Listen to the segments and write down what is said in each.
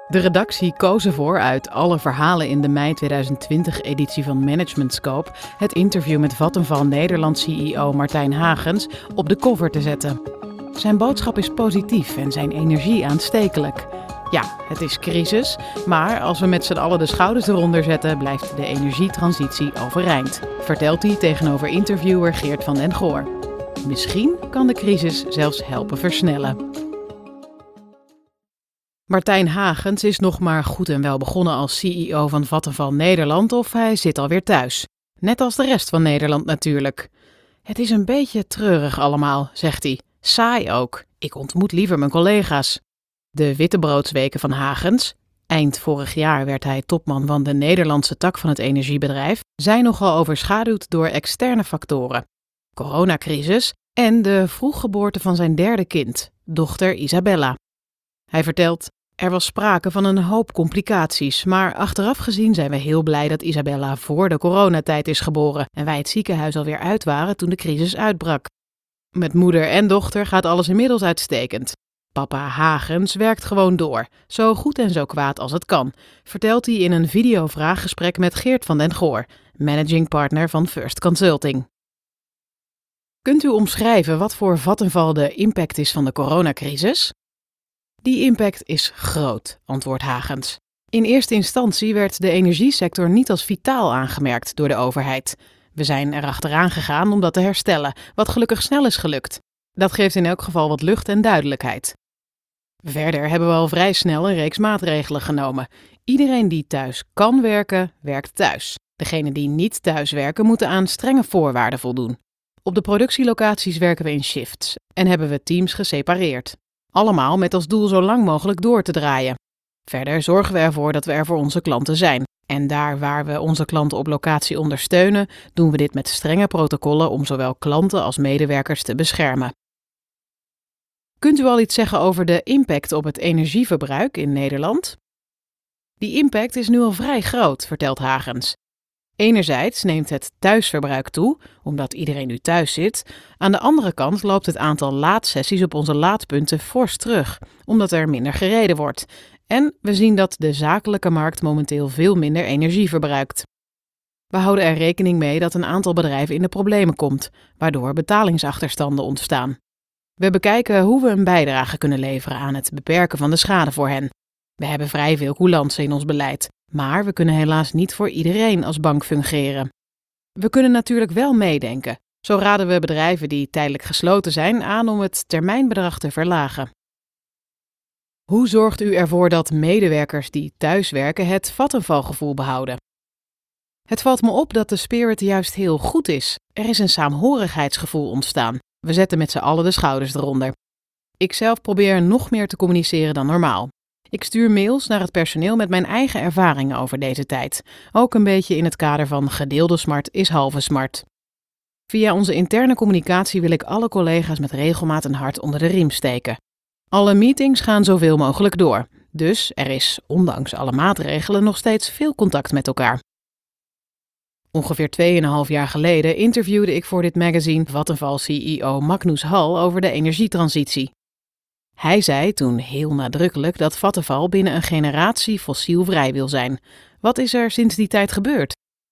De redactie koos ervoor uit alle verhalen in de mei 2020-editie van Management Scope het interview met Vattenfall Nederland-CEO Martijn Hagens op de cover te zetten. Zijn boodschap is positief en zijn energie aanstekelijk. Ja, het is crisis, maar als we met z'n allen de schouders eronder zetten, blijft de energietransitie overeind, vertelt hij tegenover interviewer Geert van den Goor. Misschien kan de crisis zelfs helpen versnellen. Martijn Hagens is nog maar goed en wel begonnen als CEO van Vattenfall Nederland of hij zit alweer thuis. Net als de rest van Nederland natuurlijk. Het is een beetje treurig allemaal, zegt hij. Saai ook. Ik ontmoet liever mijn collega's. De wittebroodsweken van Hagens, eind vorig jaar werd hij topman van de Nederlandse tak van het energiebedrijf, zijn nogal overschaduwd door externe factoren. Coronacrisis en de vroeggeboorte van zijn derde kind, dochter Isabella. Hij vertelt: er was sprake van een hoop complicaties, maar achteraf gezien zijn we heel blij dat Isabella voor de coronatijd is geboren en wij het ziekenhuis alweer uit waren toen de crisis uitbrak. Met moeder en dochter gaat alles inmiddels uitstekend. Papa Hagens werkt gewoon door, zo goed en zo kwaad als het kan, vertelt hij in een videovraaggesprek met Geert van den Goor, managing partner van First Consulting. Kunt u omschrijven wat voor Vattenfall de impact is van de coronacrisis? Die impact is groot, antwoordt Hagens. In eerste instantie werd de energiesector niet als vitaal aangemerkt door de overheid. We zijn er achteraan gegaan om dat te herstellen, wat gelukkig snel is gelukt. Dat geeft in elk geval wat lucht en duidelijkheid. Verder hebben we al vrij snel een reeks maatregelen genomen. Iedereen die thuis kan werken, werkt thuis. Degenen die niet thuis werken, moeten aan strenge voorwaarden voldoen. Op de productielocaties werken we in shifts en hebben we teams gesepareerd. Allemaal met als doel zo lang mogelijk door te draaien. Verder zorgen we ervoor dat we er voor onze klanten zijn. En daar waar we onze klanten op locatie ondersteunen, doen we dit met strenge protocollen om zowel klanten als medewerkers te beschermen. Kunt u al iets zeggen over de impact op het energieverbruik in Nederland? Die impact is nu al vrij groot, vertelt Hagens. Enerzijds neemt het thuisverbruik toe, omdat iedereen nu thuis zit. Aan de andere kant loopt het aantal laadsessies op onze laadpunten fors terug, omdat er minder gereden wordt. En we zien dat de zakelijke markt momenteel veel minder energie verbruikt. We houden er rekening mee dat een aantal bedrijven in de problemen komt, waardoor betalingsachterstanden ontstaan. We bekijken hoe we een bijdrage kunnen leveren aan het beperken van de schade voor hen. We hebben vrij veel coulance in ons beleid, maar we kunnen helaas niet voor iedereen als bank fungeren. We kunnen natuurlijk wel meedenken. Zo raden we bedrijven die tijdelijk gesloten zijn aan om het termijnbedrag te verlagen. Hoe zorgt u ervoor dat medewerkers die thuiswerken het Vattenfall-gevoel behouden? Het valt me op dat de spirit juist heel goed is. Er is een saamhorigheidsgevoel ontstaan. We zetten met z'n allen de schouders eronder. Ikzelf probeer nog meer te communiceren dan normaal. Ik stuur mails naar het personeel met mijn eigen ervaringen over deze tijd. Ook een beetje in het kader van gedeelde smart is halve smart. Via onze interne communicatie wil ik alle collega's met regelmaat een hart onder de riem steken. Alle meetings gaan zoveel mogelijk door. Dus er is, ondanks alle maatregelen, nog steeds veel contact met elkaar. Ongeveer 2,5 jaar geleden interviewde ik voor dit magazine Vattenfall-CEO Magnus Hall over de energietransitie. Hij zei toen heel nadrukkelijk dat Vattenfall binnen een generatie fossielvrij wil zijn. Wat is er sinds die tijd gebeurd?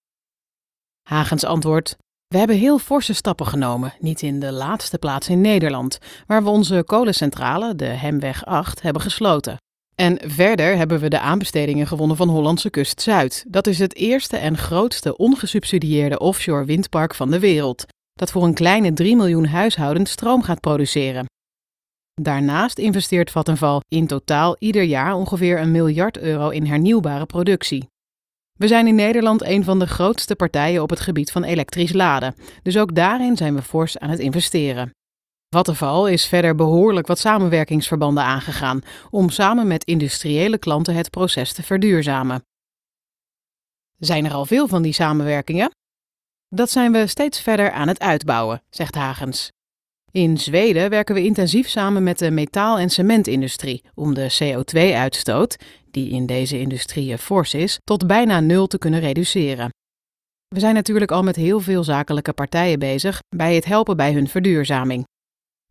Hagens antwoordt: we hebben heel forse stappen genomen, niet in de laatste plaats in Nederland, waar we onze kolencentrale, de Hemweg 8, hebben gesloten. En verder hebben we de aanbestedingen gewonnen van Hollandse Kust Zuid. Dat is het eerste en grootste ongesubsidieerde offshore windpark van de wereld, dat voor een kleine 3 miljoen huishoudens stroom gaat produceren. Daarnaast investeert Vattenfall in totaal ieder jaar ongeveer €1 miljard in hernieuwbare productie. We zijn in Nederland een van de grootste partijen op het gebied van elektrisch laden, dus ook daarin zijn we fors aan het investeren. Vattenfall is verder behoorlijk wat samenwerkingsverbanden aangegaan om samen met industriële klanten het proces te verduurzamen. Zijn er al veel van die samenwerkingen? Dat zijn we steeds verder aan het uitbouwen, zegt Hagens. In Zweden werken we intensief samen met de metaal- en cementindustrie om de CO2-uitstoot, die in deze industrieën fors is, tot bijna 0 te kunnen reduceren. We zijn natuurlijk al met heel veel zakelijke partijen bezig bij het helpen bij hun verduurzaming.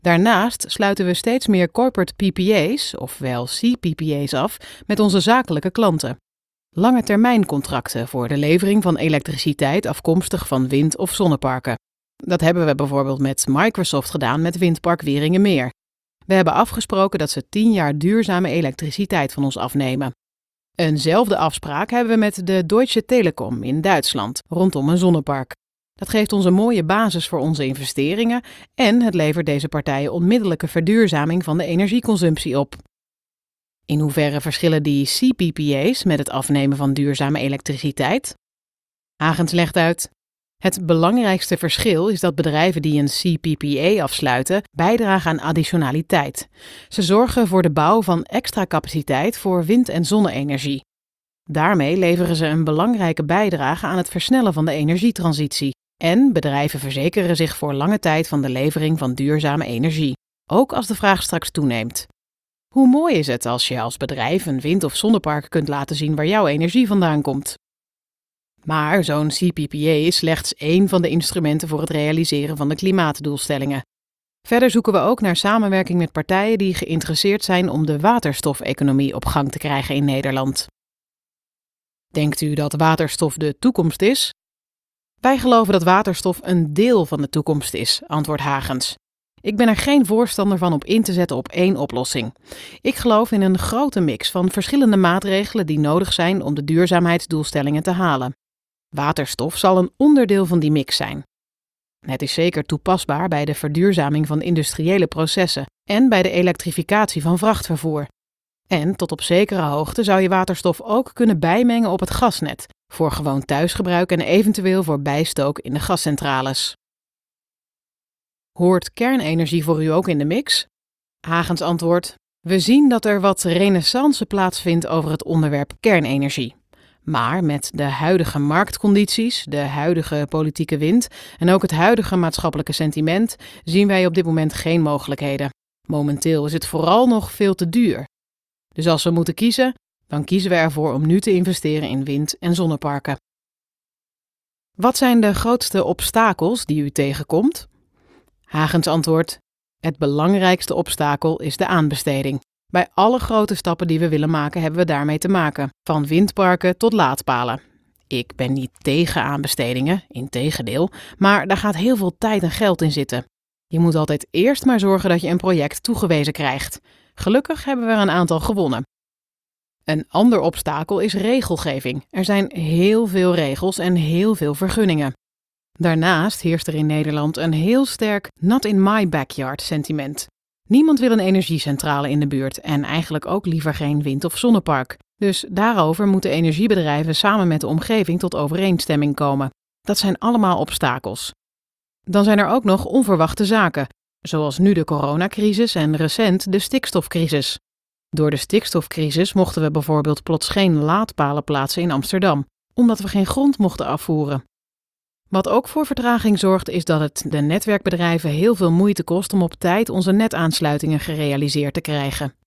Daarnaast sluiten we steeds meer corporate PPA's, ofwel CPPA's af, met onze zakelijke klanten. Lange termijncontracten voor de levering van elektriciteit afkomstig van wind- of zonneparken. Dat hebben we bijvoorbeeld met Microsoft gedaan met windpark Wieringermeer. We hebben afgesproken dat ze 10 jaar duurzame elektriciteit van ons afnemen. Eenzelfde afspraak hebben we met de Deutsche Telekom in Duitsland rondom een zonnepark. Dat geeft ons een mooie basis voor onze investeringen en het levert deze partijen onmiddellijke verduurzaming van de energieconsumptie op. In hoeverre verschillen die CPPA's met het afnemen van duurzame elektriciteit? Hagens legt uit: het belangrijkste verschil is dat bedrijven die een CPPA afsluiten bijdragen aan additionaliteit. Ze zorgen voor de bouw van extra capaciteit voor wind- en zonne-energie. Daarmee leveren ze een belangrijke bijdrage aan het versnellen van de energietransitie. En bedrijven verzekeren zich voor lange tijd van de levering van duurzame energie, ook als de vraag straks toeneemt. Hoe mooi is het als je als bedrijf een wind- of zonnepark kunt laten zien waar jouw energie vandaan komt? Maar zo'n CPPA is slechts één van de instrumenten voor het realiseren van de klimaatdoelstellingen. Verder zoeken we ook naar samenwerking met partijen die geïnteresseerd zijn om de waterstofeconomie op gang te krijgen in Nederland. Denkt u dat waterstof de toekomst is? Wij geloven dat waterstof een deel van de toekomst is, antwoordt Hagens. Ik ben er geen voorstander van op in te zetten op één oplossing. Ik geloof in een grote mix van verschillende maatregelen die nodig zijn om de duurzaamheidsdoelstellingen te halen. Waterstof zal een onderdeel van die mix zijn. Het is zeker toepasbaar bij de verduurzaming van industriële processen en bij de elektrificatie van vrachtvervoer. En tot op zekere hoogte zou je waterstof ook kunnen bijmengen op het gasnet, voor gewoon thuisgebruik en eventueel voor bijstook in de gascentrales. Hoort kernenergie voor u ook in de mix? Hagens antwoordt: we zien dat er wat renaissance plaatsvindt over het onderwerp kernenergie. Maar met de huidige marktcondities, de huidige politieke wind en ook het huidige maatschappelijke sentiment zien wij op dit moment geen mogelijkheden. Momenteel is het vooral nog veel te duur. Dus als we moeten kiezen, dan kiezen we ervoor om nu te investeren in wind- en zonneparken. Wat zijn de grootste obstakels die u tegenkomt? Hagens antwoordt: het belangrijkste obstakel is de aanbesteding. Bij alle grote stappen die we willen maken hebben we daarmee te maken, van windparken tot laadpalen. Ik ben niet tegen aanbestedingen, integendeel, maar daar gaat heel veel tijd en geld in zitten. Je moet altijd eerst maar zorgen dat je een project toegewezen krijgt. Gelukkig hebben we er een aantal gewonnen. Een ander obstakel is regelgeving. Er zijn heel veel regels en heel veel vergunningen. Daarnaast heerst er in Nederland een heel sterk not in my backyard sentiment. Niemand wil een energiecentrale in de buurt en eigenlijk ook liever geen wind- of zonnepark. Dus daarover moeten energiebedrijven samen met de omgeving tot overeenstemming komen. Dat zijn allemaal obstakels. Dan zijn er ook nog onverwachte zaken, zoals nu de coronacrisis en recent de stikstofcrisis. Door de stikstofcrisis mochten we bijvoorbeeld plots geen laadpalen plaatsen in Amsterdam, omdat we geen grond mochten afvoeren. Wat ook voor vertraging zorgt is dat het de netwerkbedrijven heel veel moeite kost om op tijd onze netaansluitingen gerealiseerd te krijgen.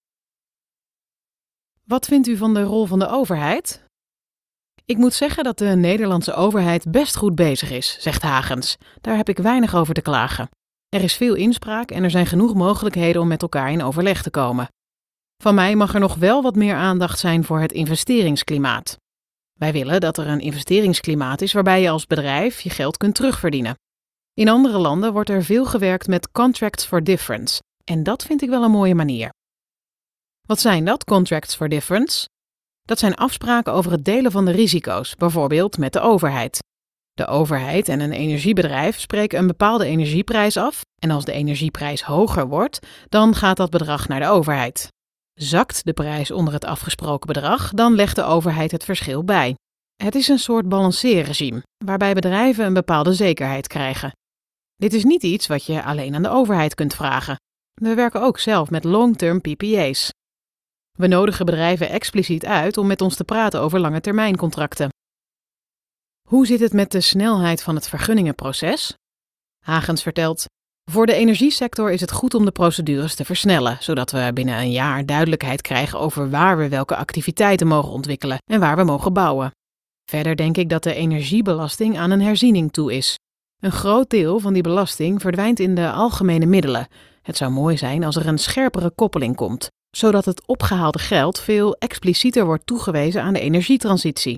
Wat vindt u van de rol van de overheid? Ik moet zeggen dat de Nederlandse overheid best goed bezig is, zegt Hagens. Daar heb ik weinig over te klagen. Er is veel inspraak en er zijn genoeg mogelijkheden om met elkaar in overleg te komen. Van mij mag er nog wel wat meer aandacht zijn voor het investeringsklimaat. Wij willen dat er een investeringsklimaat is waarbij je als bedrijf je geld kunt terugverdienen. In andere landen wordt er veel gewerkt met contracts for difference en dat vind ik wel een mooie manier. Wat zijn dat, contracts for difference? Dat zijn afspraken over het delen van de risico's, bijvoorbeeld met de overheid. De overheid en een energiebedrijf spreken een bepaalde energieprijs af en als de energieprijs hoger wordt, dan gaat dat bedrag naar de overheid. Zakt de prijs onder het afgesproken bedrag, dan legt de overheid het verschil bij. Het is een soort balanceerregime, waarbij bedrijven een bepaalde zekerheid krijgen. Dit is niet iets wat je alleen aan de overheid kunt vragen. We werken ook zelf met long-term PPA's. We nodigen bedrijven expliciet uit om met ons te praten over lange termijncontracten. Hoe zit het met de snelheid van het vergunningenproces? Hagens vertelt: voor de energiesector is het goed om de procedures te versnellen, zodat we binnen een jaar duidelijkheid krijgen over waar we welke activiteiten mogen ontwikkelen en waar we mogen bouwen. Verder denk ik dat de energiebelasting aan een herziening toe is. Een groot deel van die belasting verdwijnt in de algemene middelen. Het zou mooi zijn als er een scherpere koppeling komt, zodat het opgehaalde geld veel explicieter wordt toegewezen aan de energietransitie.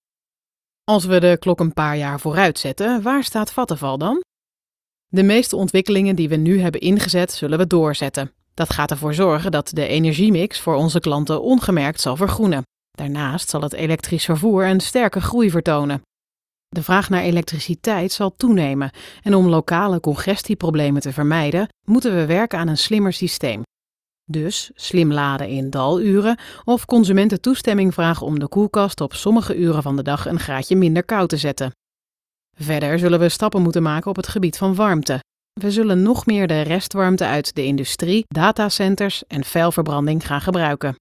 Als we de klok een paar jaar vooruit zetten, waar staat Vattenfall dan? De meeste ontwikkelingen die we nu hebben ingezet, zullen we doorzetten. Dat gaat ervoor zorgen dat de energiemix voor onze klanten ongemerkt zal vergroenen. Daarnaast zal het elektrisch vervoer een sterke groei vertonen. De vraag naar elektriciteit zal toenemen en om lokale congestieproblemen te vermijden, moeten we werken aan een slimmer systeem. Dus slim laden in daluren of consumenten toestemming vragen om de koelkast op sommige uren van de dag een graadje minder koud te zetten. Verder zullen we stappen moeten maken op het gebied van warmte. We zullen nog meer de restwarmte uit de industrie, datacenters en vuilverbranding gaan gebruiken.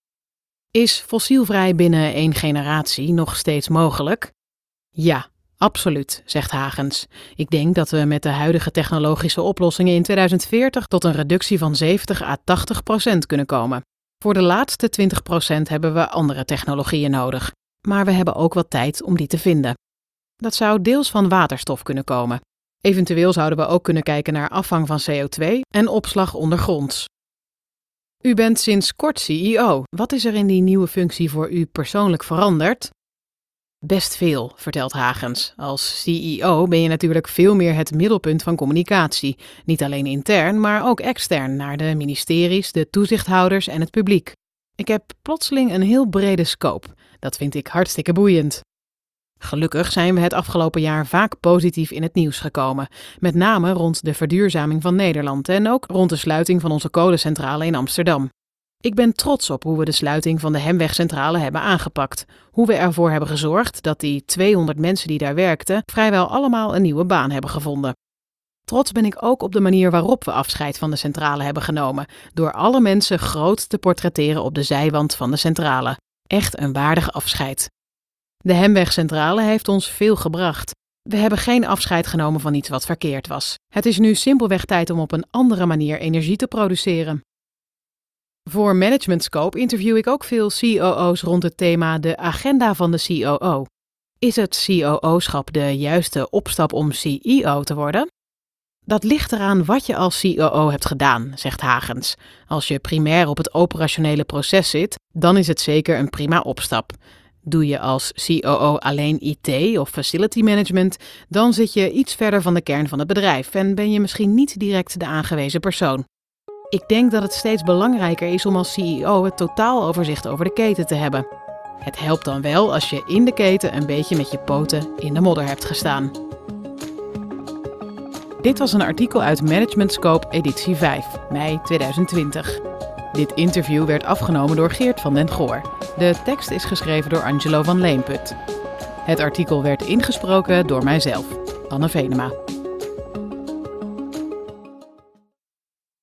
Is fossielvrij binnen 1 generatie nog steeds mogelijk? Ja, absoluut, zegt Hagens. Ik denk dat we met de huidige technologische oplossingen in 2040 tot een reductie van 70 à 80% kunnen komen. Voor de laatste 20% hebben we andere technologieën nodig, maar we hebben ook wat tijd om die te vinden. Dat zou deels van waterstof kunnen komen. Eventueel zouden we ook kunnen kijken naar afvang van CO2 en opslag ondergronds. U bent sinds kort CEO. Wat is er in die nieuwe functie voor u persoonlijk veranderd? Best veel, vertelt Hagens. Als CEO ben je natuurlijk veel meer het middelpunt van communicatie. Niet alleen intern, maar ook extern naar de ministeries, de toezichthouders en het publiek. Ik heb plotseling een heel brede scope. Dat vind ik hartstikke boeiend. Gelukkig zijn we het afgelopen jaar vaak positief in het nieuws gekomen. Met name rond de verduurzaming van Nederland en ook rond de sluiting van onze kolencentrale in Amsterdam. Ik ben trots op hoe we de sluiting van de Hemwegcentrale hebben aangepakt. Hoe we ervoor hebben gezorgd dat die 200 mensen die daar werkten vrijwel allemaal een nieuwe baan hebben gevonden. Trots ben ik ook op de manier waarop we afscheid van de centrale hebben genomen, door alle mensen groot te portretteren op de zijwand van de centrale. Echt een waardig afscheid. De Hemwegcentrale heeft ons veel gebracht. We hebben geen afscheid genomen van iets wat verkeerd was. Het is nu simpelweg tijd om op een andere manier energie te produceren. Voor Management Scope interview ik ook veel COO's rond het thema de agenda van de COO. Is het COO-schap de juiste opstap om CEO te worden? Dat ligt eraan wat je als COO hebt gedaan, zegt Hagens. Als je primair op het operationele proces zit, dan is het zeker een prima opstap. Doe je als COO alleen IT of facility management, dan zit je iets verder van de kern van het bedrijf en ben je misschien niet direct de aangewezen persoon. Ik denk dat het steeds belangrijker is om als CEO het totaaloverzicht over de keten te hebben. Het helpt dan wel als je in de keten een beetje met je poten in de modder hebt gestaan. Dit was een artikel uit Management Scope editie 5, mei 2020. Dit interview werd afgenomen door Geert van den Goor. De tekst is geschreven door Angelo van Leenput. Het artikel werd ingesproken door mijzelf, Anne Venema.